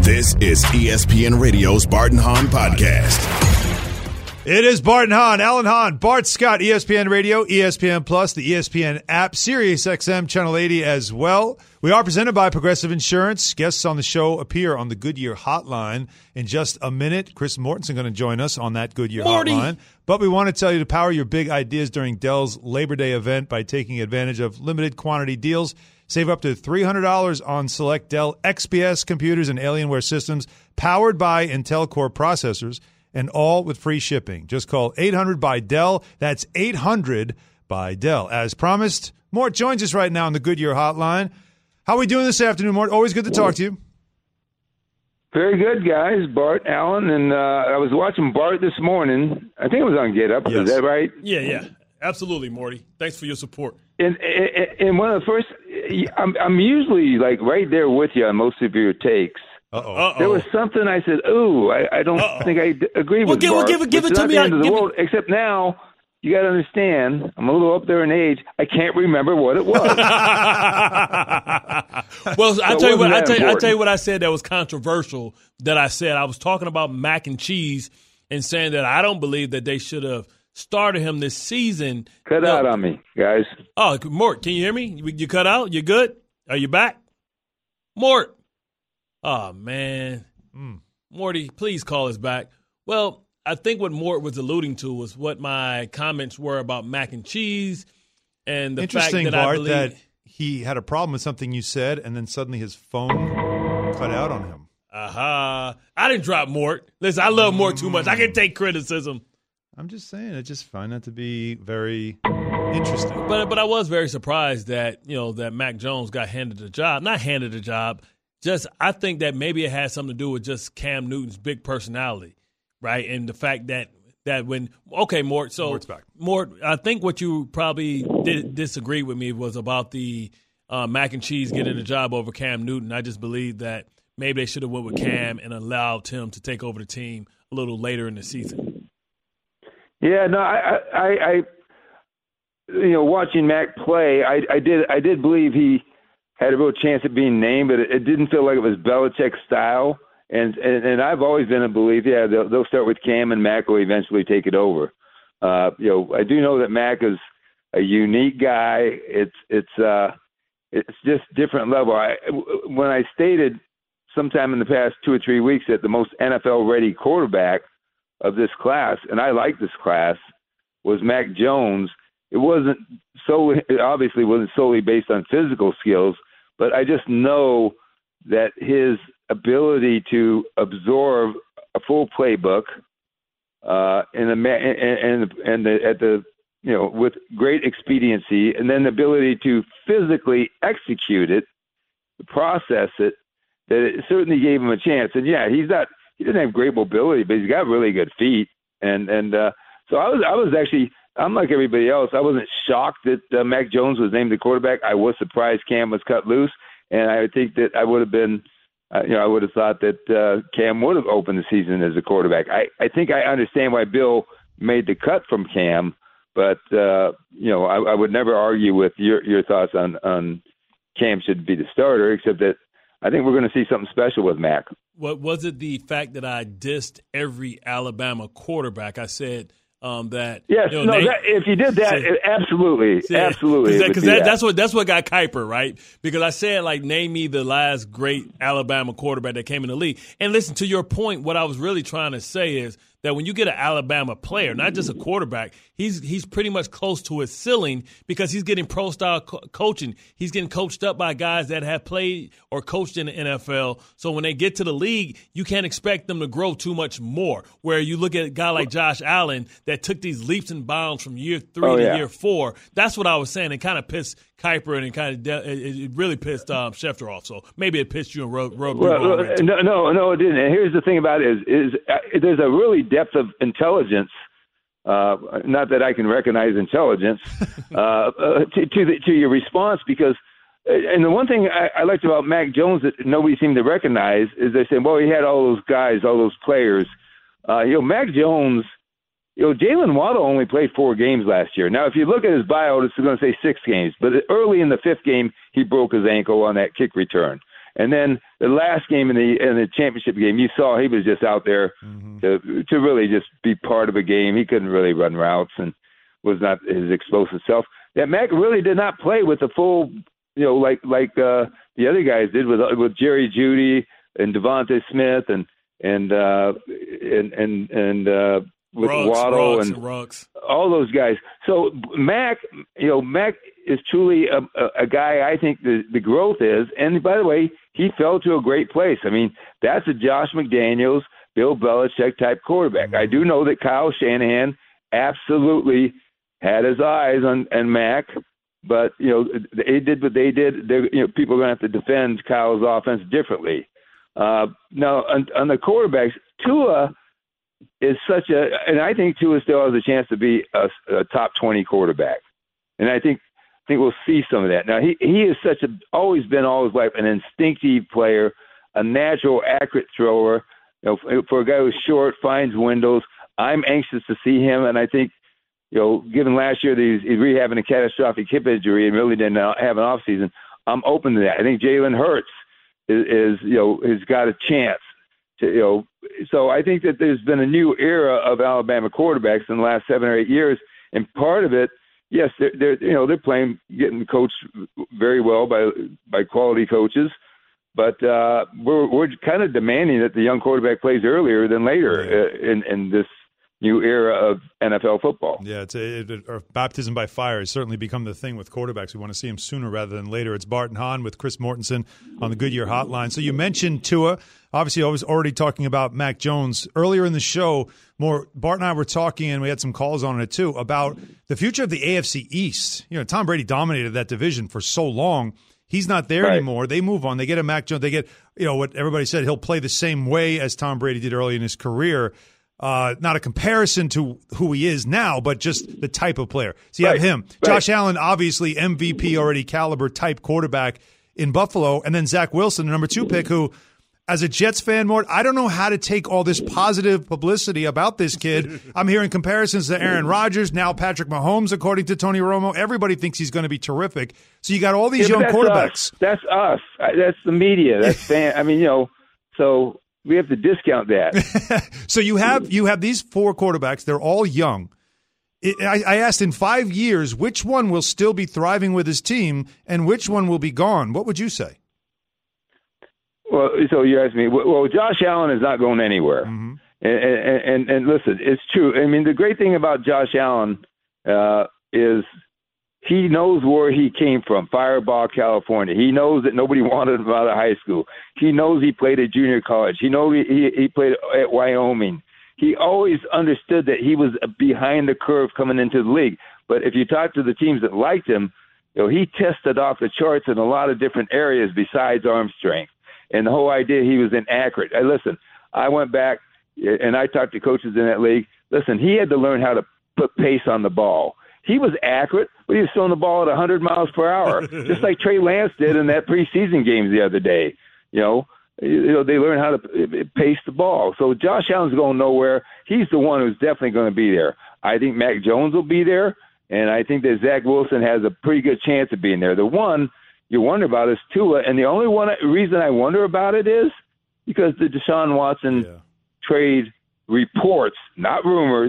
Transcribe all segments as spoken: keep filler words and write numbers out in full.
This is E S P N Radio's Bart and Hahn Podcast. It is Bart and Hahn, Alan Hahn, Bart Scott, E S P N Radio, E S P N Plus, the E S P N app, Sirius X M, Channel eighty as well. We are presented by Progressive Insurance. Guests on the show appear on the Goodyear Hotline in just a minute. Chris Mortensen going to join us on that Goodyear Morty. Hotline. But we want to tell you to power your big ideas during Dell's Labor Day event by taking advantage of limited quantity deals. Save up to three hundred dollars on select Dell X P S computers and Alienware systems powered by Intel Core processors, and all with free shipping. Just call eight hundred by Dell. That's eight hundred by Dell. As promised, Mort joins us right now on the Goodyear Hotline. How are we doing this afternoon, Mort? Always good to talk to you. Very good, guys. Bart, Allen, and uh, I was watching Bart this morning. I think it was on Get Up. Yes. Is that right? Yeah, yeah. Absolutely, Morty. Thanks for your support. And, and, and one of the first, I'm, I'm usually like right there with you on most of your takes. Uh-oh. Uh-oh. There was something I said, ooh, I, I don't Uh-oh. think I d- agree Well, with give- well, Bart. give it- give It's it to not me. the I- end of the give it- world, except now, you got to understand, I'm a little up there in age. I can't remember what it was. Well, I So tell you what, wasn't I that tell you, I important? tell you what I said that was controversial. That I said I was talking about mac and cheese and saying that I don't believe that they should have started him this season. Cut No. out on me, guys. Oh, Mort, can you hear me? You, you cut out? You good? Are you back? Mort. Oh, man. Mm. Morty, please call us back. Well, I think what Mort was alluding to was what my comments were about mac and cheese and the fact Interesting, that I Bart, believe that he had a problem with something you said, and then suddenly his phone cut out on him. Aha. I didn't drop Mort. Listen, I love Mort too much. I can take criticism. I'm just saying, I just find that to be very interesting. But but I was very surprised that, you know, that Mac Jones got handed the job. Not handed the job. Just I think that maybe it had something to do with just Cam Newton's big personality, right? And the fact that that when okay, Mort, so Mort's back. Mort, I think what you probably did disagree with me was about the uh, Mac and Cheese getting the job over Cam Newton. I just believe that maybe they should have went with Cam and allowed Tim to take over the team a little later in the season. Yeah, no, I, I, I, you know, watching Mac play, I, I did, I did believe he had a real chance at being named, but it, it didn't feel like it was Belichick style. And, and and I've always been a belief, yeah, they'll, they'll start with Cam and Mac will eventually take it over. Uh, you know, I do know that Mac is a unique guy. It's it's uh, it's just different level. I when I stated sometime in the past two or three weeks that the most N F L ready quarterback of this class, and I like this class, was Mac Jones. It wasn't solely, it obviously wasn't solely based on physical skills, but I just know that his ability to absorb a full playbook uh, and the and and the, at the you know with great expediency, and then the ability to physically execute it, process it, that it certainly gave him a chance. And yeah, he's not. He didn't have great mobility, but he's got really good feet. And and uh, so I was I was actually I'm like everybody else. I wasn't shocked that uh, Mac Jones was named the quarterback. I was surprised Cam was cut loose, and I think that I would have been, uh, you know, I would have thought that uh, Cam would have opened the season as a quarterback. I I think I understand why Bill made the cut from Cam, but uh, you know I, I would never argue with your your thoughts on on Cam should be the starter, except that I think we're going to see something special with Mac. What was it? The fact that I dissed every Alabama quarterback. I said um, that. Yes, you know, no. they, That, if you did that, see, it, absolutely, see, absolutely, Because it would that, do that. that's what that's what got Kuiper, right? Because I said like, name me the last great Alabama quarterback that came in the league. And listen, to your point, what I was really trying to say is that when you get an Alabama player, not just a quarterback, he's he's pretty much close to his ceiling because he's getting pro style co- coaching. He's getting coached up by guys that have played or coached in the N F L. So when they get to the league, you can't expect them to grow too much more. Where you look at a guy like Josh Allen that took these leaps and bounds from year three Oh, to yeah. year four. That's what I was saying. It kind of pissed Kuiper and it kind of de- it, it really pissed um, Schefter off. So maybe it pissed you and rubbed rub, Well, rub, uh, no, no, no, it didn't. And here's the thing about it is, is uh, there's a really depth of intelligence. Uh, not that I can recognize intelligence uh, uh, to to, the, to your response, because, and the one thing I, I liked about Mac Jones that nobody seemed to recognize is they said, well, he had all those guys, all those players. Uh, you know, Mac Jones. You know, Jalen Waddle only played four games last year. Now, if you look at his bio, it's going to say six games. But early in the fifth game, he broke his ankle on that kick return. And then the last game in the in the championship game, you saw he was just out there mm-hmm. to to really just be part of a game. He couldn't really run routes and was not his explosive self. That Mac really did not play with the full, you know, like like uh, the other guys did with with Jerry Jeudy and Devontae Smith and and uh, and and and uh, with Ruggs, Waddle Ruggs, and Ruggs. all those guys. So Mac, you know, Mac is truly a, a, a guy. I think the the growth is, and by the way, he fell to a great place. I mean, that's a Josh McDaniels, Bill Belichick type quarterback. Mm-hmm. I do know that Kyle Shanahan absolutely had his eyes on, on Mac, but, you know, they did what they did. They're, you know, people are going to have to defend Kyle's offense differently. Uh, now, on, on the quarterbacks, Tua is such a – and I think Tua still has a chance to be a, a top twenty quarterback. And I think I think we'll see some of that. Now, he, he is such a – always been all his life an instinctive player, a natural, accurate thrower. You know, for, for a guy who's short, finds windows, I'm anxious to see him, and I think – you know, given last year that he's, he's rehabbing a catastrophic hip injury and really didn't have an offseason, I'm open to that. I think Jalen Hurts is, is, you know, has got a chance to, you know, so I think that there's been a new era of Alabama quarterbacks in the last seven or eight years, and part of it, yes, they're, they're you know, they're playing, getting coached very well by by quality coaches, but uh, we're we're kind of demanding that the young quarterback plays earlier than later uh, in in this new era of N F L football. Yeah, it's a, it, or baptism by fire has certainly become the thing with quarterbacks. We want to see them sooner rather than later. It's Bart and Hahn with Chris Mortensen on the Goodyear Hotline. So you mentioned Tua. Obviously, I was already talking about Mac Jones. Earlier in the show, more Bart and I were talking, and we had some calls on it too, about the future of the A F C East. You know, Tom Brady dominated that division for so long. He's not there right. anymore. They move on. They get a Mac Jones. They get, you know, what everybody said, he'll play the same way as Tom Brady did early in his career. Uh, not a comparison to who he is now, but just the type of player. So you right. have him. Right. Josh Allen, obviously M V P already caliber type quarterback in Buffalo. And then Zach Wilson, the number two pick, who, as a Jets fan, Mort, I don't know how to take all this positive publicity about this kid. I'm hearing comparisons to Aaron Rodgers, now Patrick Mahomes, according to Tony Romo. Everybody thinks he's going to be terrific. So you got all these yeah, young that's quarterbacks. Us. That's us. That's the media. That's fan. I mean, you know, so – we have to discount that. So you have you have these four quarterbacks. They're all young. It, I, I asked, in five years, which one will still be thriving with his team and which one will be gone? What would you say? Well, so you asked me. Well, Josh Allen is not going anywhere. Mm-hmm. And, and, and, and listen, it's true. I mean, the great thing about Josh Allen uh, is he knows where he came from, Fireball, California. He knows that nobody wanted him out of high school. He knows he played at junior college. He knows he, he played at Wyoming. He always understood that he was behind the curve coming into the league. But if you talk to the teams that liked him, you know, he tested off the charts in a lot of different areas besides arm strength. And the whole idea he was inaccurate. I, listen, I went back and I talked to coaches in that league. Listen, he had to learn how to put pace on the ball. He was accurate, but he was throwing the ball at one hundred miles per hour, just like Trey Lance did in that preseason game the other day. You know, you know they learn how to pace the ball. So Josh Allen's going nowhere. He's the one who's definitely going to be there. I think Mac Jones will be there, and I think that Zach Wilson has a pretty good chance of being there. The one you wonder about is Tua, and the only one reason I wonder about it is because the Deshaun Watson yeah. trade reports, not rumors,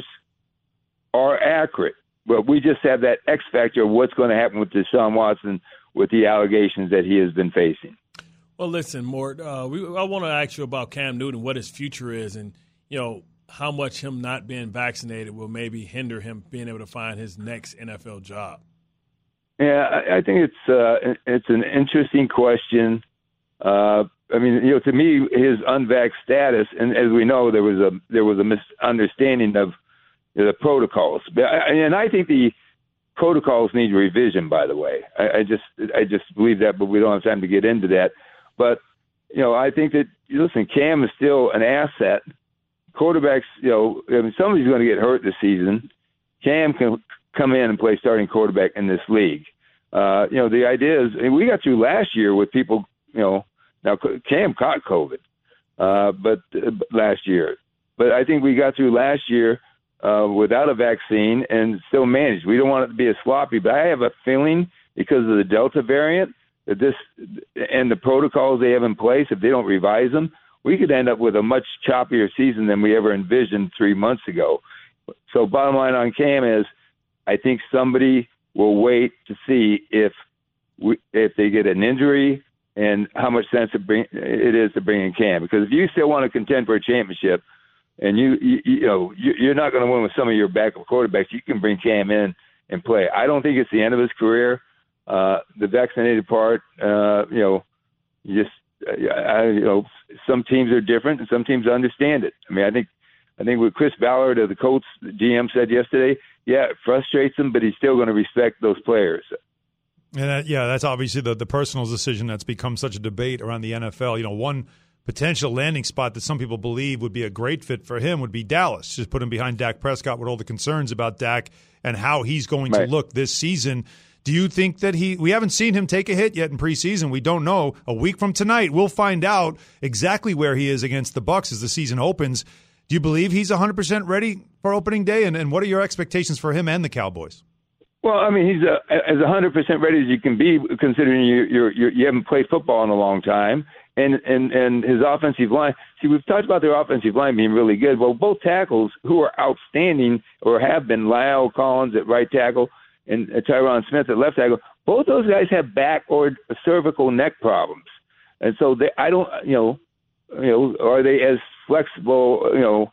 are accurate. But we just have that X factor of what's going to happen with Deshaun Watson with the allegations that he has been facing. Well, listen, Mort, uh, we, I want to ask you about Cam Newton, what his future is, and, you know, how much him not being vaccinated will maybe hinder him being able to find his next N F L job. Yeah, I, I think it's uh, it's an interesting question. Uh, I mean, you know, to me, his unvaxxed status, and as we know, there was a there was a misunderstanding of the protocols, and I think the protocols need revision. By the way, I, I just I just believe that, but we don't have time to get into that. But you know, I think that listen, Cam is still an asset. Quarterbacks, you know, I mean, somebody's going to get hurt this season. Cam can come in and play starting quarterback in this league. Uh, you know, the idea is, and we got through last year with people. You know, now Cam caught COVID, uh, but uh, last year, but I think we got through last year. Uh, without a vaccine and still managed. We don't want it to be as sloppy, but I have a feeling because of the Delta variant that this and the protocols they have in place, if they don't revise them, we could end up with a much choppier season than we ever envisioned three months ago. So bottom line on Cam is, I think somebody will wait to see if we, if they get an injury and how much sense it, bring, it is to bring in Cam. Because if you still want to contend for a championship, and you you, you know you, you're not going to win with some of your backup quarterbacks, you can bring Cam in and play. I don't think it's the end of his career. Uh, the vaccinated part, uh, you know, just I, you know, some teams are different and some teams understand it. I mean, I think I think what Chris Ballard of the Colts G M said yesterday, yeah, it frustrates him, but he's still going to respect those players. And that, yeah, that's obviously the the personal decision that's become such a debate around the N F L. You know, one potential landing spot that some people believe would be a great fit for him would be Dallas. Just put him behind Dak Prescott with all the concerns about Dak and how he's going right. to look this season. Do you think that he – we haven't seen him take a hit yet in preseason. We don't know. A week from tonight, we'll find out exactly where he is against the Bucs as the season opens. Do you believe he's one hundred percent ready for opening day? And, and what are your expectations for him and the Cowboys? Well, I mean, he's a, as one hundred percent ready as you can be, considering you you're, you're, you haven't played football in a long time. And, and, and his offensive line – see, we've talked about their offensive line being really good. Well, both tackles who are outstanding or have been, Lyle Collins at right tackle – and Tyron Smith at left tackle, both those guys have back or cervical neck problems. And so they, I don't, you know, you know, are they as flexible, you know,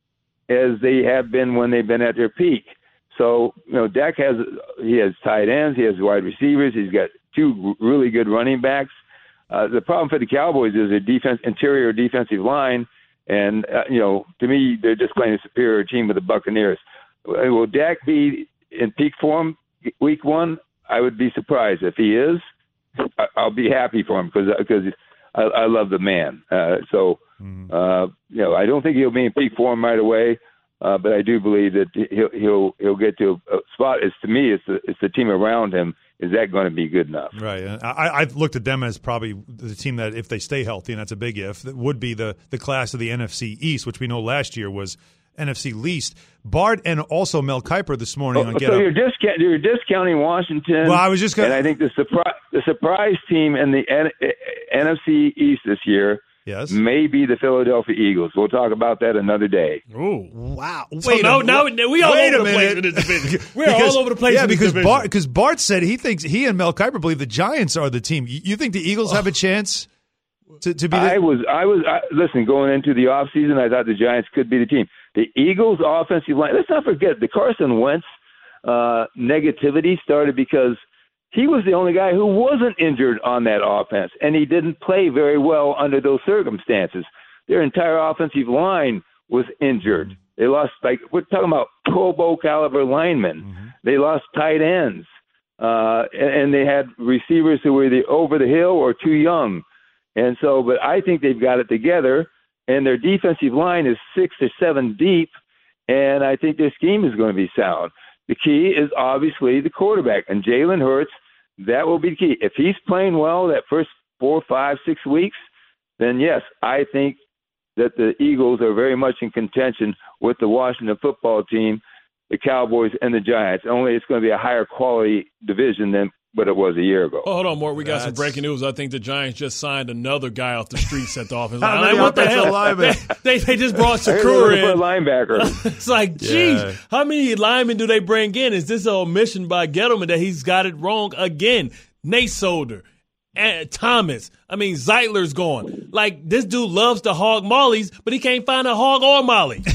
as they have been when they've been at their peak? So, you know, Dak has, he has tight ends, he has wide receivers, he's got two really good running backs. Uh, the problem for the Cowboys is their defense, interior defensive line, and, uh, you know, to me, they're just playing a superior team with the Buccaneers. Will Dak be in peak form week one? I would be surprised. If he is, I'll be happy for him because because I, I love the man. Uh, so, uh, you know, I don't think he'll be in peak form right away, uh, but I do believe that he'll he'll he'll get to a spot. It's to me, it's the it's the team around him. Is that going to be good enough? Right. I, I've looked at them as probably the team that, if they stay healthy, and that's a big if, that would be the the class of the N F C East, which we know last year was N F C least. Bart and also Mel Kiper this morning oh, on Get so Up. You're, discount, you're discounting Washington. Well, I was just gonna, and I think the surprise the surprise team in the N- N F C East this year yes. may be the Philadelphia Eagles. We'll talk about that another day. Ooh, wow! So wait, now, a, now we all wait over a the place minute. in this division. We're because, all over the place. Yeah, in this because division. Bart because Bart said he thinks he and Mel Kiper believe the Giants are the team. You, you think the Eagles have a chance to, to be? The- I was I was I, listen going into the offseason, I thought the Giants could be the team. The Eagles' offensive line. Let's not forget the Carson Wentz uh, negativity started because he was the only guy who wasn't injured on that offense, and he didn't play very well under those circumstances. Their entire offensive line was injured. They lost, like, we're talking about Pro Bowl caliber linemen. Mm-hmm. They lost tight ends, uh, and, and they had receivers who were either over the hill or too young. And so, but I think they've got it together, and their defensive line is six or seven deep, and I think their scheme is going to be sound. The key is obviously the quarterback, and Jalen Hurts. That will be the key. If he's playing well that first four, five, six weeks, then yes, I think that the Eagles are very much in contention with the Washington football team, the Cowboys, and the Giants. Only it's going to be a higher quality division than what it was a year ago. Oh, hold on, Mort. We got That's... some breaking news. I think the Giants just signed another guy off the streets at the offense How line. many Like, what the offensive hell? linemen? They, they, they just brought I heard Shakur they were in. for a linebacker. It's like, geez, Yeah. how many linemen do they bring in? Is this an omission by Gettleman that he's got it wrong again? Nate Solder, and Thomas. I mean, Zeitler's gone. Like, this dude loves to hog mollies, but he can't find a hog or molly.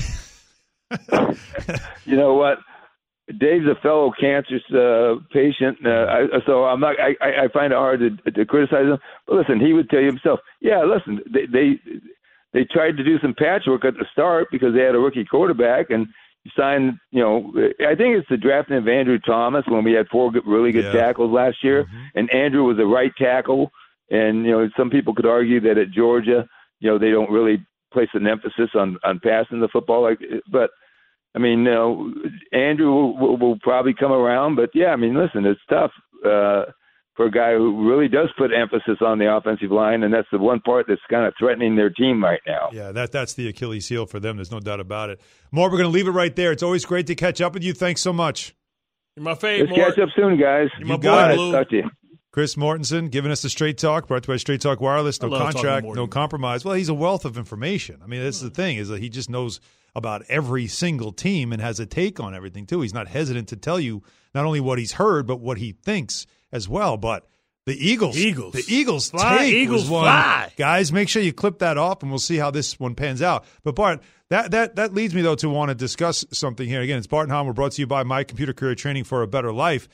You know what? Dave's a fellow cancer uh, patient, uh, I, so I'm not. I, I find it hard to, to criticize him. But listen, he would tell you himself. Yeah, listen, they, they they tried to do some patchwork at the start because they had a rookie quarterback and signed. You know, I think it's the drafting of Andrew Thomas when we had four good, really good yeah. tackles last year, mm-hmm. and Andrew was a right tackle. And you know, some people could argue that at Georgia, you know, they don't really place an emphasis on on passing the football, like, but. I mean, you know, Andrew will, will, will probably come around, but yeah, I mean, listen, it's tough uh, for a guy who really does put emphasis on the offensive line, and that's the one part that's kind of threatening their team right now. Yeah, that that's the Achilles heel for them. There's no doubt about it. Mort, we're going to leave it right there. It's always great to catch up with you. Thanks so much. You're my favorite. Let's catch up soon, guys. You're my You got boy, it. Blue. Talk to you. Chris Mortensen giving us the Straight Talk, brought to you by Straight Talk Wireless. No contract, no compromise. Well, he's a wealth of information. I mean, that's the thing, is that he just knows about every single team and has a take on everything, too. He's not hesitant to tell you not only what he's heard, but what he thinks as well. But the Eagles, Eagles. the Eagles fly, take Eagles was one. fly. Guys, make sure you clip that off, and we'll see how this one pans out. But, Bart, that that that leads me, though, to want to discuss something here. Again, it's Bart and Hahn. We're brought to you by My Computer Career Training for a Better Life.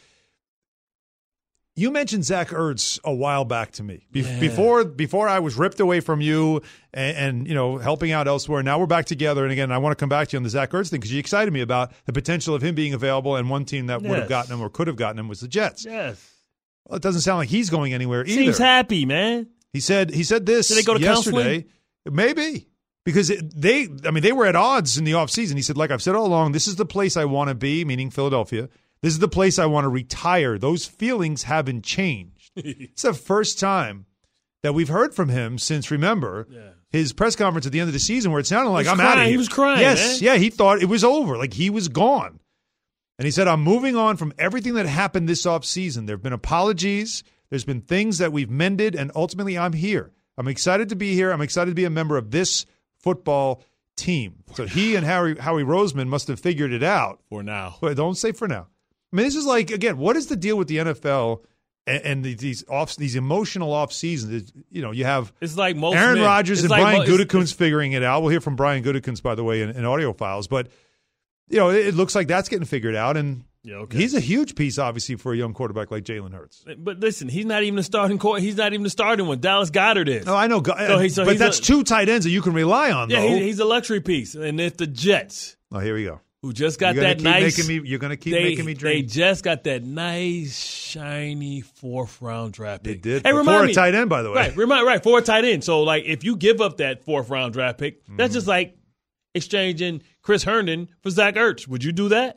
You mentioned Zach Ertz a while back to me. Be- yeah. Before before I was ripped away from you and, and, you know, helping out elsewhere. Now we're back together. And, again, I want to come back to you on the Zach Ertz thing because you excited me about the potential of him being available, and one team that yes. would have gotten him or could have gotten him was the Jets. Yes. Well, it doesn't sound like he's going anywhere either. Seems happy, man. He said he said this Did they go to yesterday. counseling? Maybe. Because it, they, I mean, they were at odds in the offseason. He said, like I've said all along, this is the place I want to be, meaning Philadelphia. This is the place I want to retire. Those feelings haven't changed. It's the first time that we've heard from him since, remember, yeah. his press conference at the end of the season where it sounded like, I'm crying. out of here. He was crying, Yes, man. yeah, he thought it was over. Like he was gone. And he said, I'm moving on from everything that happened this offseason. There have been apologies. There's been things that we've mended, and ultimately I'm here. I'm excited to be here. I'm excited to be a member of this football team. So he and Harry, Howie Roseman must have figured it out. For now. But don't say for now. I mean, this is like, again, what is the deal with the N F L and, and the, these off these emotional off seasons? You know, you have It's like most Aaron men. Rodgers It's and like Brian mo- it's- Gutekunst figuring it out. We'll hear from Brian Gutekunst, by the way, in, in audio files. But, you know, it, it looks like that's getting figured out. And Yeah, okay. he's a huge piece, obviously, for a young quarterback like Jalen Hurts. But listen, he's not even the starting court. He's not even the starting one. Dallas Goedert is. No, I know. So he- so but he's that's a- two tight ends that you can rely on, Yeah, though. he's, he's a luxury piece. And it's the Jets, oh, here we go. who just got You're gonna that keep nice. making me- you're going to keep they, making me They dream. just got that nice, shiny fourth round draft They pick. did. Hey, For remind a me, tight end, by the way. Right, remind, right, for a tight end. So, like, if you give up that fourth round draft pick, Mm-hmm. that's just like exchanging Chris Herndon for Zach Ertz. Would you do that?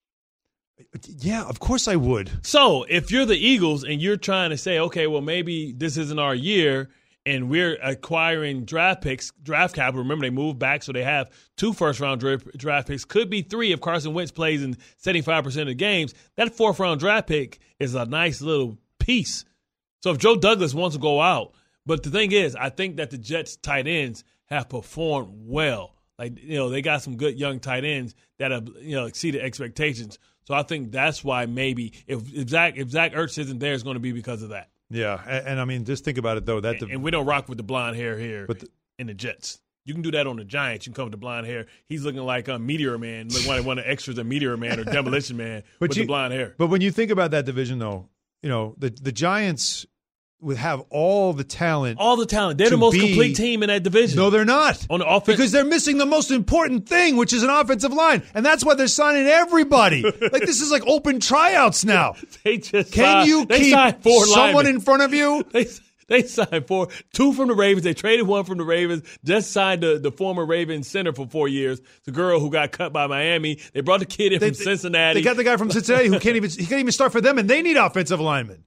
Yeah, of course I would. So if you're the Eagles and you're trying to say, okay, well, maybe this isn't our year and we're acquiring draft picks, draft capital. Remember, they moved back, so they have two first-round draft picks. Could be three if Carson Wentz plays in seventy-five percent of the games. That fourth-round draft pick is a nice little piece. So if Joe Douglas wants to go out, but the thing is, I think that the Jets tight ends have performed well. Like, you know, they got some good young tight ends that have, you know, exceeded expectations. So I think that's why maybe if, if Zach if Zach Ertz isn't there, it's going to be because of that. Yeah, and, and I mean, just think about it, though. That And, and we don't rock with the blonde hair here But the- in the Jets. You can do that on the Giants. You can come with the blonde hair. He's looking like a Meteor Man, like one, one of the extras of Meteor Man or Demolition Man But with you- the blonde hair. But when you think about that division, though, you know, the the Giants would have all the talent. All the talent. They're to the most be- complete team in that division. No, they're not. On the offense. Because they're missing the most important thing, which is an offensive line. And that's why they're signing everybody. Like, this is like open tryouts now. They just Can signed, you they keep signed four someone linemen. in front of you? They they signed four, two from the Ravens. They traded one from the Ravens. Just signed the, the former Ravens center for four years. The girl who got cut by Miami. They brought the kid in They- from Cincinnati. They got the guy from Cincinnati who can't even he can't even start for them, and they need offensive linemen.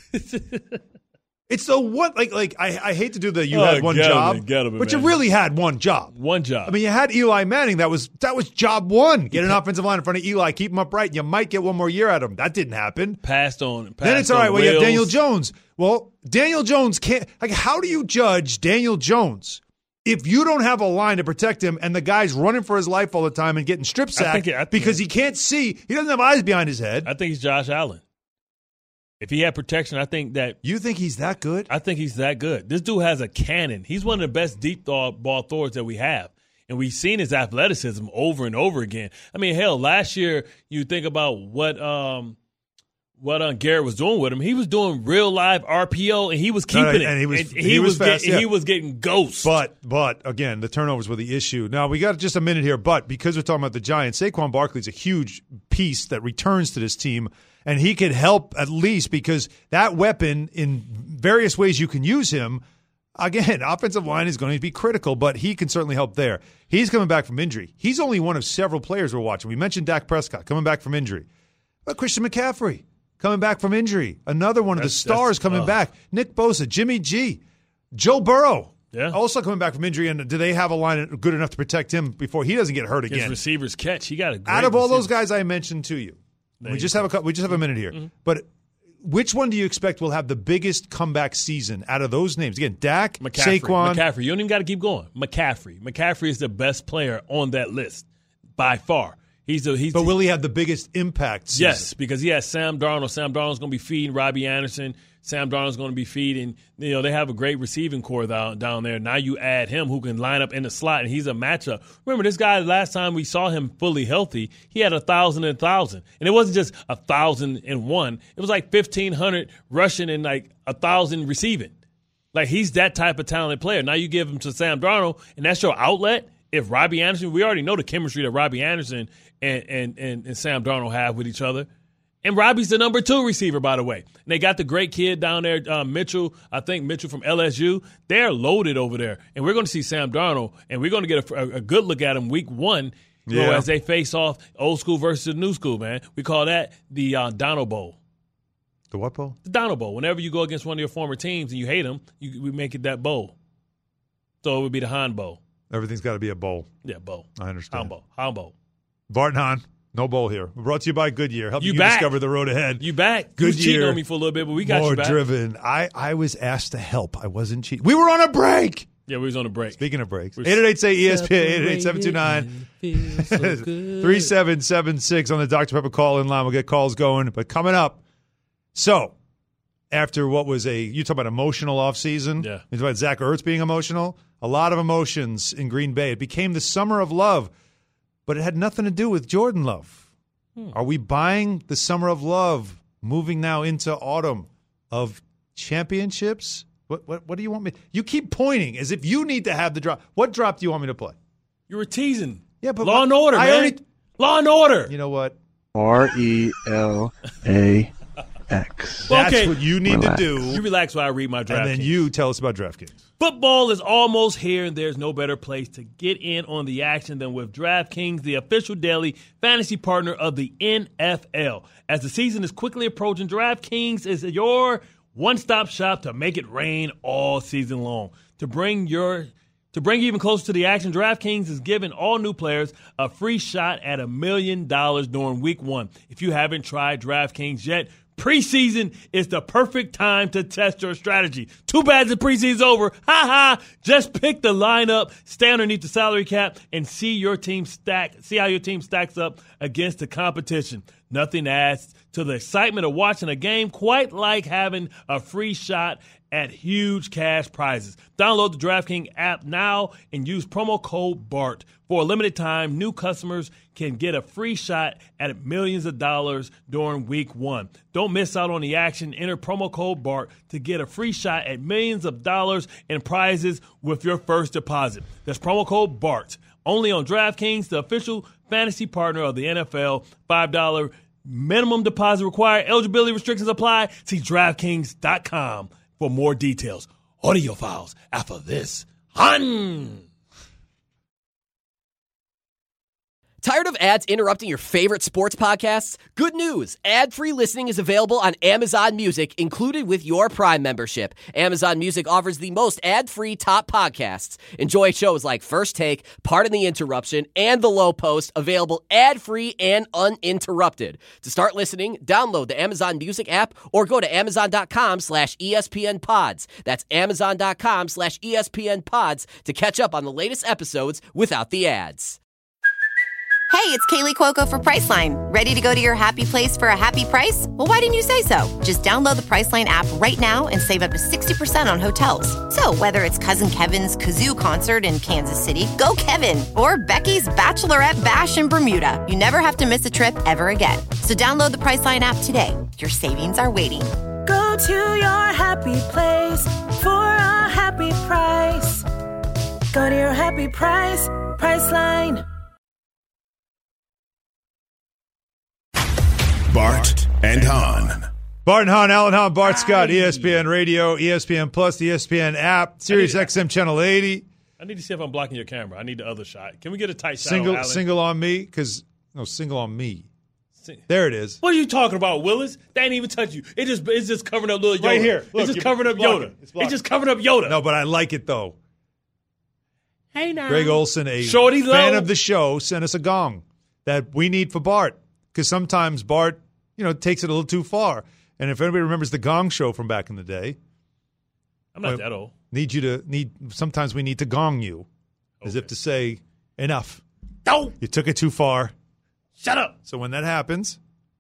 It's the what like like I, I hate to do the you Oh, had one Gettleman, job, Gettleman, but you man. really had one job. one job. I mean, you had Eli Manning. That was that was job one. Get an offensive line in front of Eli, keep him upright. You might get one more year out of him. That didn't happen. passed on. Passed Then it's all on right. Well, you have Wills. Daniel Jones. Well, Daniel Jones can't. Like, how do you judge Daniel Jones if you don't have a line to protect him and the guy's running for his life all the time and getting strip sacked think it- I think because it- he can't see? He doesn't have eyes behind his head. I think he's Josh Allen. If he had protection, I think that You think he's that good? I think he's that good. This dude has a cannon. He's one of the best deep ball ball throwers that we have. And we've seen his athleticism over and over again. I mean, hell, last year you think about what um what uh, Garrett was doing with him. He was doing real live R P O and he was keeping No, it. and he was- And he was fast, getting, yeah. he was getting ghosts. But but again, the turnovers were the issue. Now we got just a minute here, but because we're talking about the Giants, Saquon Barkley's a huge piece that returns to this team, and he could help at least because that weapon in various ways you can use him. Again, offensive line is going to be critical, but he can certainly help there. He's coming back from injury. He's only one of several players we're watching. We mentioned Dak Prescott coming back from injury. But Christian McCaffrey coming back from injury. Another one of the That's- stars that's- coming uh. back. Nick Bosa, Jimmy G, Joe Burrow. Yeah. Also coming back from injury, and do they have a line good enough to protect him before he doesn't get hurt his again? receivers catch. He got a great Out of all those receiver. guys I mentioned to you, we you just have a cou- we just have a minute here. Mm-hmm. But which one do you expect will have the biggest comeback season out of those names? Again, Dak, McCaffrey, Saquon. McCaffrey. You don't even got to keep going. McCaffrey. McCaffrey is the best player on that list by far. He's a, he's but will he have the biggest impact season? Yes, because he has Sam Darnold. Sam Darnold's going to be feeding Robbie Anderson. Sam Darnold's going to be feeding. You know, they have a great receiving core down, down there. Now you add him who can line up in the slot, and he's a matchup. Remember, this guy, last time we saw him fully healthy, he had a thousand and a thousand. And it wasn't just a thousand and one. It was like fifteen hundred rushing and like a thousand receiving. Like, he's that type of talented player. Now you give him to Sam Darnold, and that's your outlet. If Robbie Anderson, we already know the chemistry that Robbie Anderson and, and, and, and Sam Darnold have with each other. And Robbie's the number two receiver, by the way. And they got the great kid down there, uh, Mitchell, I think Mitchell from L S U. They're loaded over there. And we're going to see Sam Darnold, and we're going to get a, a good look at him week one you yeah. know, as they face off old school versus the new school, man. We call that the uh, Donald Bowl. The what bowl? The Donald Bowl. Whenever you go against one of your former teams and you hate them, you, we make it that bowl. So it would be the Han Bowl. Everything's got to be a bowl. Yeah, bowl. I understand. Han Bowl. Han Bowl. Bart and Hahn, no bowl here. We're brought to you by Goodyear, helping you, you back. discover the road ahead. You back. Goodyear. You was cheating on me for a little bit, but we got more you back. driven. I, I was asked to help. I wasn't cheating. We were on a break. Yeah, we was on a break. Speaking of breaks, eight eight eight say E S P N, eight eight eight, seven two nine, three seven seven six on the Doctor Pepper call-in line. We'll get calls going. But coming up, so after what was a, you talk about emotional offseason. Yeah. You talk about Zach Ertz being emotional. A lot of emotions in Green Bay. It became the summer of love, but it had nothing to do with Jordan Love. Hmm. Are we buying the summer of love, moving now into autumn of championships? What what what do you want me? You keep pointing as if you need to have the drop. What drop do you want me to play? You were teasing. Yeah, but Law and Order, I man. already, Law and Order. You know what? R E L A X. That's okay. what you need Relax. to do. You relax while I read my draft. And then Kings. you tell us about DraftKings. Football is almost here, and there's no better place to get in on the action than with DraftKings, the official daily fantasy partner of the N F L. As the season is quickly approaching, DraftKings is your one-stop shop to make it rain all season long. To bring your to bring you even closer to the action, DraftKings is giving all new players a free shot at a million dollars during week one. If you haven't tried DraftKings yet, preseason is the perfect time to test your strategy. Too bad the preseason's over. Ha ha! Just pick the lineup, stay underneath the salary cap, and see your team stack. See how your team stacks up against the competition. Nothing adds to the excitement of watching a game quite like having a free shot at huge cash prizes. Download the DraftKings app now and use promo code BART. For a limited time, new customers can get a free shot at millions of dollars during week one. Don't miss out on the action. Enter promo code BART to get a free shot at millions of dollars in prizes with your first deposit. That's promo code BART. Only on DraftKings, the official fantasy partner of the N F L. five dollars minimum deposit required. Eligibility restrictions apply. See DraftKings dot com for more details. Audio files after this. Hun! Tired of ads interrupting your favorite sports podcasts? Good news! Ad-free listening is available on Amazon Music, included with your Prime membership. Amazon Music offers the most ad-free top podcasts. Enjoy shows like First Take, Pardon the Interruption, and The Low Post, available ad-free and uninterrupted. To start listening, download the Amazon Music app or go to amazon.com slash ESPN pods. That's amazon.com slash ESPN pods to catch up on the latest episodes without the ads. Hey, it's Kaylee Cuoco for Priceline. Ready to go to your happy place for a happy price? Well, why didn't you say so? Just download the Priceline app right now and save up to sixty percent on hotels. So whether it's Cousin Kevin's Kazoo Concert in Kansas City, go Kevin, or Becky's Bachelorette Bash in Bermuda, you never have to miss a trip ever again. So download the Priceline app today. Your savings are waiting. Go to your happy place for a happy price. Go to your happy price, Priceline. Bart and Hahn. Bart and Hahn, Alan Hahn, Bart Scott, E S P N Radio, E S P N Plus, the E S P N app, Sirius X M Channel eighty. I need to see if I'm blocking your camera. I need the other shot. Can we get a tight shot Single, on Alan? single on me, because no, single on me. There it is. What are you talking about, Willis? That ain't even touch you. It just it's just covering up little Yoda. Right here. Look, it's just you- covering up block Yoda. it. It's It's, blocked. just covering up Yoda. No, but I like it though. Hey now, Greg Olson, a Shorty fan low. of the show, sent us a gong that we need for Bart because sometimes Bart, you know, takes it a little too far. And if anybody remembers the Gong Show from back in the day, I'm not that old. Need you to need. Sometimes we need to gong you, as Okay. if to say, enough. No, You took it too far. shut up. So when that happens,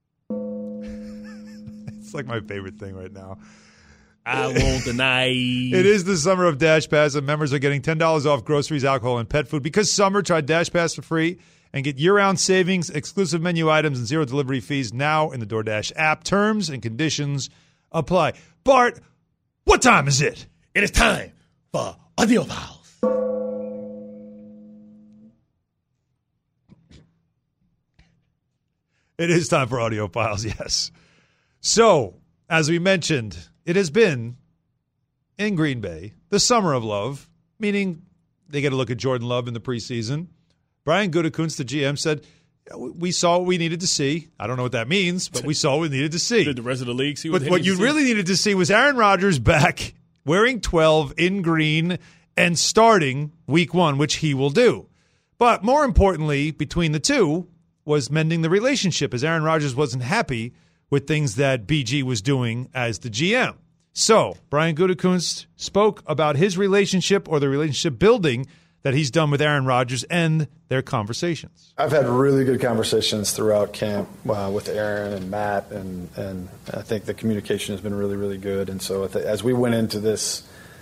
it's like my favorite thing right now. I won't deny. It is the summer of Dash Pass, and members are getting ten dollars off groceries, alcohol, and pet food. Because summer, try Dash Pass for free and get year-round savings, exclusive menu items, and zero delivery fees now in the DoorDash app. Terms and conditions apply. Bart, what time is it? It is time for Audio Files. It is time for Audio Files, yes. So, as we mentioned, it has been in Green Bay the summer of love, meaning they get a look at Jordan Love in the preseason. Brian Gutekunst, the G M, said, we saw what we needed to see. I don't know what that means, but we saw what we needed to see. Did the rest of the league see what But they what needed you to see? really needed to see was Aaron Rodgers back wearing twelve in green and starting week one, which he will do. But more importantly, between the two was mending the relationship, as Aaron Rodgers wasn't happy with things that B G was doing as the G M. So Brian Gutekunst spoke about his relationship or the relationship building that he's done with Aaron Rodgers and their conversations. I've had really good conversations throughout camp uh, with Aaron and Matt, and, and I think the communication has been really, really good. And so as we went into this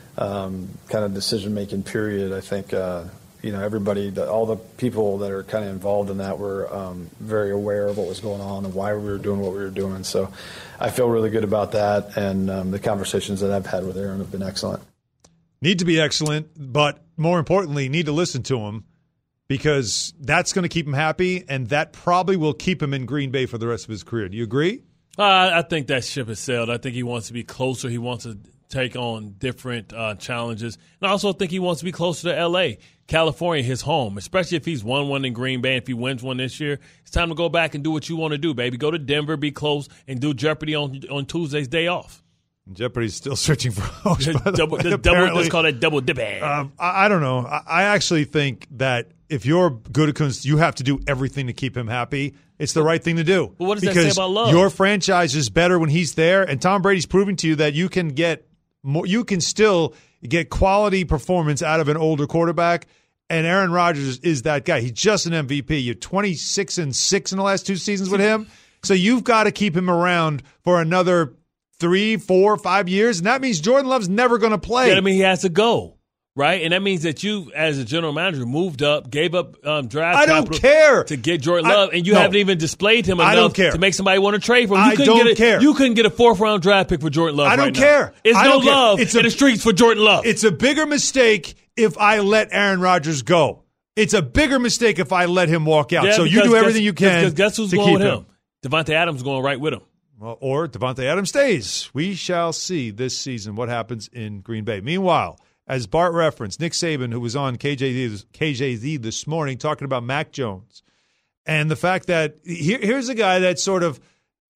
um, kind of decision-making period, I think, uh, you know, everybody, the, all the people that are kind of involved in that were um, very aware of what was going on and why we were doing what we were doing. So I feel really good about that, and um, the conversations that I've had with Aaron have been excellent. Need to be excellent, but more importantly, need to listen to him, because that's going to keep him happy, and that probably will keep him in Green Bay for the rest of his career. Do you agree? Uh, I think that ship has sailed. I think he wants to be closer. He wants to take on different uh, challenges. And I also think he wants to be closer to L A, California, his home, especially if he's won one in Green Bay. If he wins one this year, it's time to go back and do what you want to do, baby. Go to Denver, be close, and do Jeopardy on on Tuesday's day off. Jeopardy's still searching for hosts. double, way, double, let's call that double dipping. Um, I, I don't know. I, I actually think that if you're Gutekunst, you have to do everything to keep him happy. It's the right thing to do. But what does that because say about Love? Your franchise is better when he's there, and Tom Brady's proving to you that you can get more. You can still get quality performance out of an older quarterback. And Aaron Rodgers is that guy. He's just an M V P. You're twenty-six and six in the last two seasons with him, so you've got to keep him around for another three, four, five years, and that means Jordan Love's never going to play. Yeah, I mean, he has to go, right? And that means that you, as a general manager, moved up, gave up um, draft I don't capital care. to get Jordan Love, I, and you no. haven't even displayed him I enough don't care. to make somebody want to trade for him. You I couldn't don't get a, care. You couldn't get a fourth-round draft pick for Jordan Love I don't right care. now. It's I no don't care. love It's in a, the streets for Jordan Love. It's a bigger mistake if I let Aaron Rodgers go. It's a bigger mistake if I let him walk out. Yeah, so you because do everything guess, you can Because guess who's to going keep with him. him? Devontae Adams going right with him. Well, or Devontae Adams stays. We shall see this season what happens in Green Bay. Meanwhile, as Bart referenced, Nick Saban, who was on K J Z, K J Z this morning talking about Mac Jones and the fact that here, here's a guy that sort of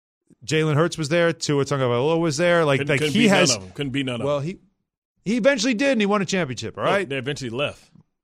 Jalen Hurts was there, Tua Tagovailoa was there, like Couldn't, like couldn't he beat has. none of them. Couldn't beat none of Well, them. he he eventually did, and he won a championship. All right, Oh, they eventually left.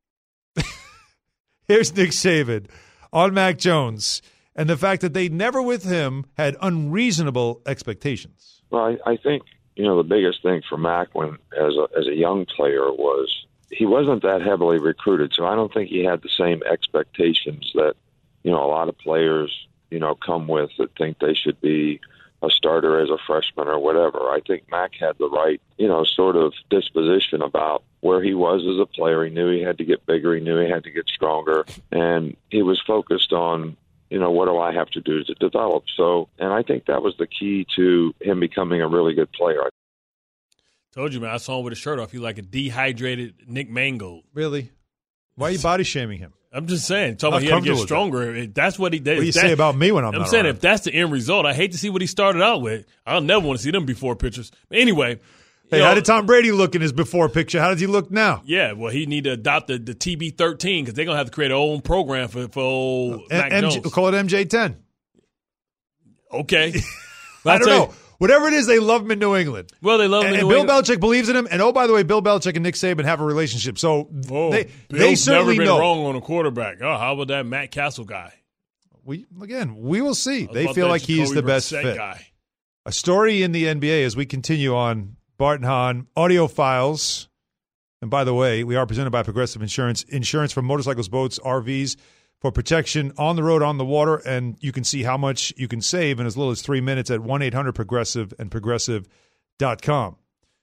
here's Nick Saban on Mac Jones and the fact that they never with him had unreasonable expectations. Well, I, I think, you know, the biggest thing for Mac when as a, as a young player was he wasn't that heavily recruited, so I don't think he had the same expectations that, you know, a lot of players, you know, come with that think they should be a starter as a freshman or whatever. I think Mac had the right, you know, sort of disposition about where he was as a player. He knew he had to get bigger. He knew he had to get stronger. And he was focused on, you know, what do I have to do to develop? So, and I think that was the key to him becoming a really good player. Told you, man, I saw him with a shirt off. He like a dehydrated Nick Mangold. Really? Why are you body shaming him? I'm just saying. Talking How about he had to comfortable get is stronger. That's what he did. What do you That- say about me when I'm, I'm not saying around? if that's the end result, I hate to see what he started out with. I'll never want to see them before pictures. But anyway. Hey, you how know, did Tom Brady look in his before picture? How does he look now? Yeah, well, he need to adopt the, the T B thirteen because they're going to have to create their own program for, for old M- Mac M J, Jones. call it M J ten. Okay. I don't tell know. you- Whatever it is, they love him in New England. Well, they love him and, in and New Bill England. Belichick believes in him. And oh, by the way, Bill Belichick and Nick Saban have a relationship. So Oh, they Bill's they certainly never been know. wrong on a quarterback. Oh, how about that Matt Castle guy? We again, we will see. How They about feel that like he's Jacoby the best Brissett fit. guy? A story in the N B A as we continue on Bart and Hahn, audio files. And by the way, we are presented by Progressive Insurance. Insurance for motorcycles, boats, R Vs for protection on the road, on the water. And you can see how much you can save in as little as three minutes at one eight hundred progressive and progressive dot com.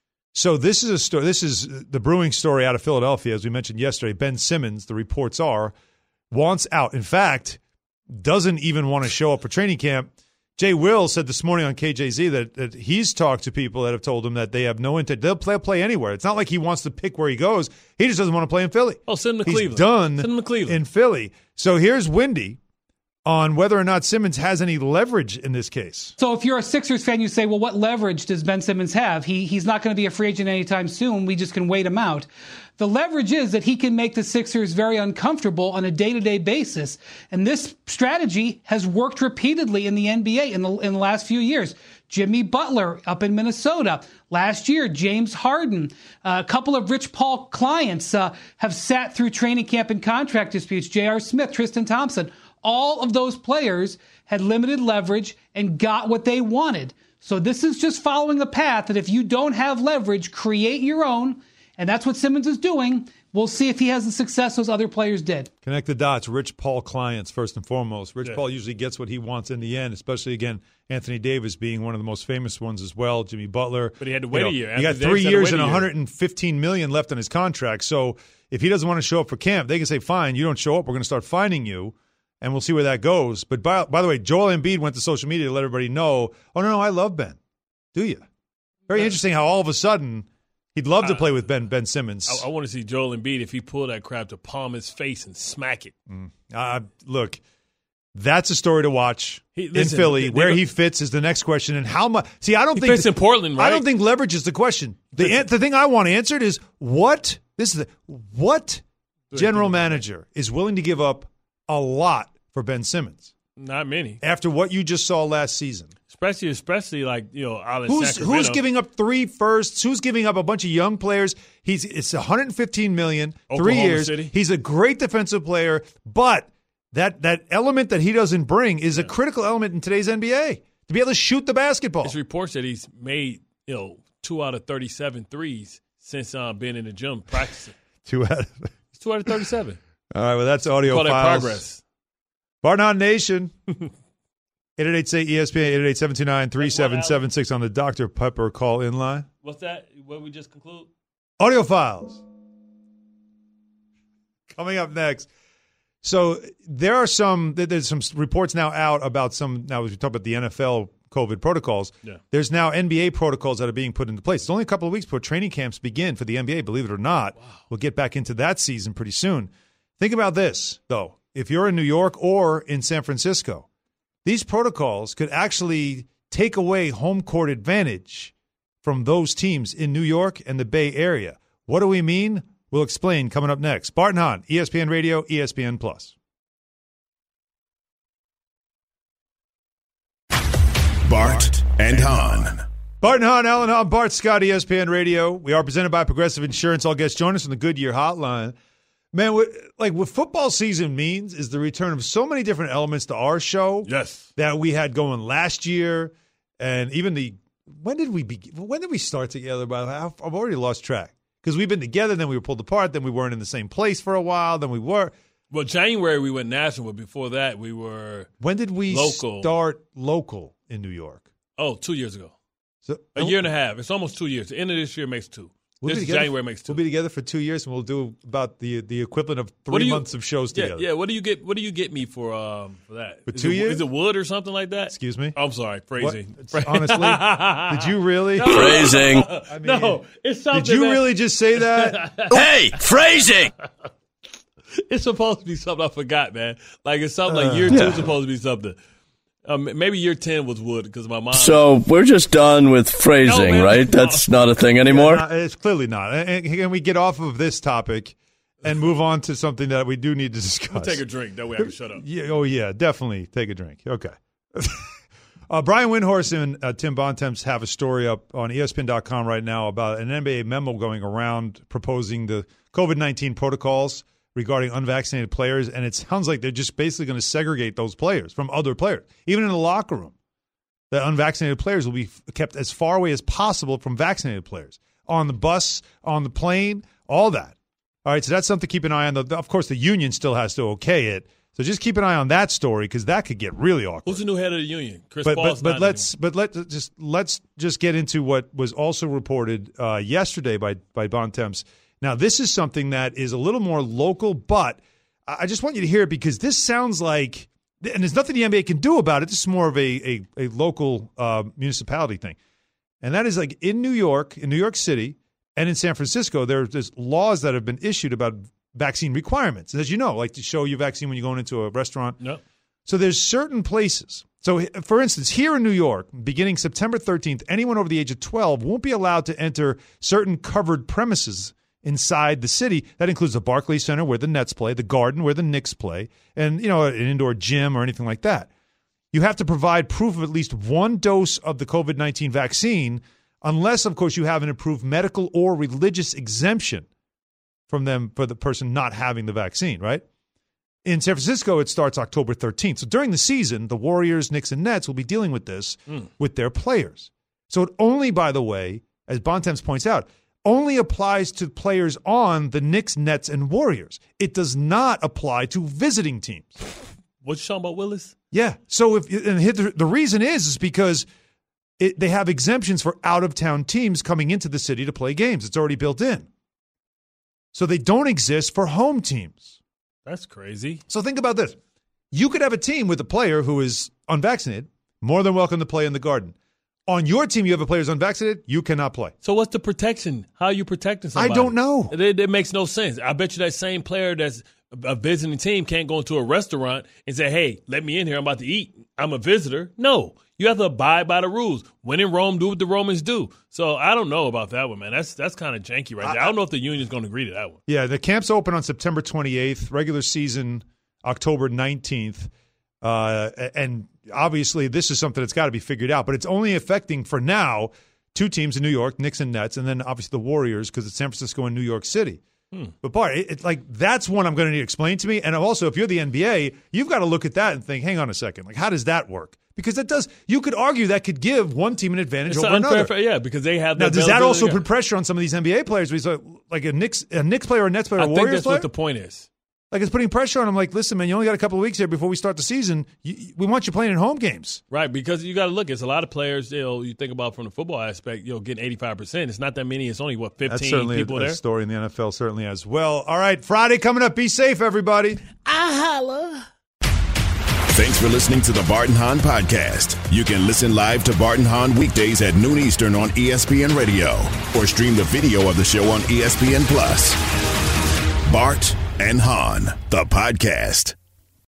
So this is a story. This is the brewing story out of Philadelphia, as we mentioned yesterday. Ben Simmons, the reports are, wants out. In fact, doesn't even want to show up for training camp. Jay Will said this morning on K J Z that, that he's talked to people that have told him that they have no intent. They'll play, play anywhere. It's not like he wants to pick where he goes. He just doesn't want to play in Philly. Oh, send him to he's Cleveland. done Send him to Cleveland. in Philly. So here's Windy on whether or not Simmons has any leverage in this case. So if you're a Sixers fan, you say, well, what leverage does Ben Simmons have? He He's not going to be a free agent anytime soon. We just can wait him out. The leverage is that he can make the Sixers very uncomfortable on a day-to-day basis. And this strategy has worked repeatedly in the N B A in the, in the last few years. Jimmy Butler up in Minnesota. Last year, James Harden. Uh, a couple of Rich Paul clients uh, have sat through training camp and contract disputes. J R. Smith, Tristan Thompson. All of those players had limited leverage and got what they wanted. So this is just following the path that if you don't have leverage, create your own. And that's what Simmons is doing. We'll see if he has the success those other players did. Connect the dots. Rich Paul clients, first and foremost. Rich Yeah. Paul usually gets what he wants in the end, especially, again, Anthony Davis being one of the most famous ones as well, Jimmy Butler. But he had to wait You know, a year. He got Anthony three Davis had to years wait and a year. one hundred fifteen million dollars left on his contract. So if he doesn't want to show up for camp, they can say, fine, you don't show up, we're going to start fining you, and we'll see where that goes. But by, by the way, Joel Embiid went to social media to let everybody know, oh, no, no, I love Ben. Do you? Very Yeah. interesting how all of a sudden he'd love to play with Ben Ben Simmons. I, I want to see Joel Embiid if he pulled that crap to palm his face and smack it. Mm. Uh, look, that's a story to watch He- in listen, Philly. they- Where they- he fits is the next question, and how much. See, I don't He think fits in Portland, right? I don't think leverage is the question. The an- the thing I want answered is what this is the, what general manager is willing to give up a lot for Ben Simmons Not many. after what you just saw last season. Especially, especially like, you know, out in Who's Sacramento. who's giving up three firsts? Who's giving up a bunch of young players? He's it's one hundred fifteen million dollars, three Oklahoma years. City. He's a great defensive player, but that that element that he doesn't bring is a critical element in today's N B A to be able to shoot the basketball. There's reports that he's made, you know, two out of thirty-seven threes since uh, being in the gym practicing. Two out of It's two out of thirty-seven. All right, well that's audio Call that files. progress. Barnard Nation. eight eight eight say E S P N, eight eight eight, seven two nine, three seven seven six on the Doctor Pepper call in line. What's that? What we just conclude? Audio files. Coming up next. So there are some, there's some reports now out about some, now as we talk about the N F L COVID protocols, Yeah. there's now N B A protocols that are being put into place. It's only a couple of weeks before training camps begin for the N B A, believe it or not. Wow. We'll get back into that season pretty soon. Think about this, though. If you're in New York or in San Francisco, these protocols could actually take away home court advantage from those teams in New York and the Bay Area. What do we mean? We'll explain coming up next. Bart and Hahn, E S P N Radio, E S P N Plus. Bart and Hahn. Bart and Hahn, Alan Hahn, Bart Scott, E S P N Radio. We are presented by Progressive Insurance. All guests join us on the Goodyear Hotline. Man, what, like what football season means is the return of so many different elements to our show. Yes. That we had going last year, and even the when did we begin? When did we start together? By the way, I've I've already lost track because we've been together, then we were pulled apart, then we weren't in the same place for a while, then we were. Well, January we went national, but before that we were When did we local. start local in New York? Oh, two years ago. So A year and a half. It's almost two years. The end of this year makes two. We'll this be together- January makes two. We'll be together for two years, and we'll do about the the equivalent of What do three you- months of shows yeah, together. yeah. What do you get? What do you get me for um for that? For Is two it, years? Is it wood or something like that? Excuse me? I'm sorry, What? phrasing. Honestly, did you really? No. Phrasing. I mean, No, it's something. Did you that- really just say that? Hey, phrasing. It's supposed to be something I forgot, man. Like it's something like Uh, year yeah. two supposed to be something. Um, maybe year ten was wood because my mom. So we're just done with phrasing, No, man. right? That's not a thing anymore. No, it's clearly not. And and can we get off of this topic and move on to something that we do need to discuss? We'll take a drink. That way I can shut up. Yeah, oh, yeah, definitely take a drink. Okay. uh, Brian Windhorst and uh, Tim Bontemps have a story up on E S P N dot com right now about an N B A memo going around proposing the COVID nineteen protocols regarding unvaccinated players, and it sounds like they're just basically going to segregate those players from other players, even in the locker room. that unvaccinated players will be kept as far away as possible from vaccinated players on the bus, on the plane, all that. All right, so that's something to keep an eye on. The, of course, the union still has to okay it. So just keep an eye on that story because that could get really awkward. Who's the new head of the union? Chris but, Paul's but, but not let's but let just let's just get into what was also reported uh, yesterday by by Bontemps. Now this is something that is a little more local, but I just want you to hear it because this sounds like, and there's nothing the N B A can do about it. This is more of a a, a local uh, municipality thing, and that is like in New York, in New York City, and in San Francisco, there, there's laws that have been issued about vaccine requirements. As you know, like to show you vaccine when you're going into a restaurant. Yep. So there's certain places. So, for instance, here in New York, beginning September thirteenth, anyone over the age of twelve won't be allowed to enter certain covered premises inside the city. That includes the Barclays Center where the Nets play, the Garden where the Knicks play, and, you know, an indoor gym or anything like that. You have to provide proof of at least one dose of the COVID nineteen vaccine unless, of course, you have an approved medical or religious exemption from them for the person not having the vaccine, right? In San Francisco, it starts October thirteenth. So during the season, the Warriors, Knicks, and Nets will be dealing with this mm. with their players. So it only, by the way, as Bontemps points out, only applies to players on the Knicks, Nets, and Warriors. It does not apply to visiting teams. What you talking about, Willis? Yeah. So if and the, the reason is is because it, they have exemptions for out-of-town teams coming into the city to play games. It's already built in. So they don't exist for home teams. That's crazy. So think about this. You could have a team with a player who is unvaccinated, more than welcome to play in the Garden. On your team, you have a player who's unvaccinated, you cannot play. So what's the protection? How are you protecting somebody? I don't know. It, it makes no sense. I bet you that same player that's a visiting team can't go into a restaurant and say, hey, let me in here. I'm about to eat. I'm a visitor. No. You have to abide by the rules. When in Rome, do what the Romans do. So I don't know about that one, man. That's that's kind of janky right there. I don't know if the union's going to agree to that one. Yeah, the camps open on September twenty-eighth, regular season October nineteenth. Uh, and obviously this is something that's got to be figured out, but it's only affecting, for now, two teams in New York, Knicks and Nets, and then obviously the Warriors because it's San Francisco and New York City. Hmm. But, Bart, it, it, like that's one I'm going to need explained to me. And also, if you're the N B A, you've got to look at that and think, hang on a second, like how does that work? Because that does, you could argue that could give one team an advantage it's over another. For, yeah, because they have. Now, does that also put pressure on some of these N B A players? Like a Knicks, a Knicks player, or a Nets player, or a Warriors player? I think that's what the point is. Like, it's putting pressure on them. Like, listen, man, you only got a couple of weeks here before we start the season. You, we want you playing in home games. Right, because you got to look. It's a lot of players, you know, you think about from the football aspect, you know, getting eighty-five percent. It's not that many. It's only, what, fifteen That's certainly people a, there? a story in the N F L, certainly as well. All right, Friday coming up. Be safe, everybody. I holla. Thanks for listening to the Bart and Hahn Podcast. You can listen live to Bart and Hahn weekdays at noon Eastern on E S P N Radio or stream the video of the show on E S P N Plus. Bart and Hahn, the podcast.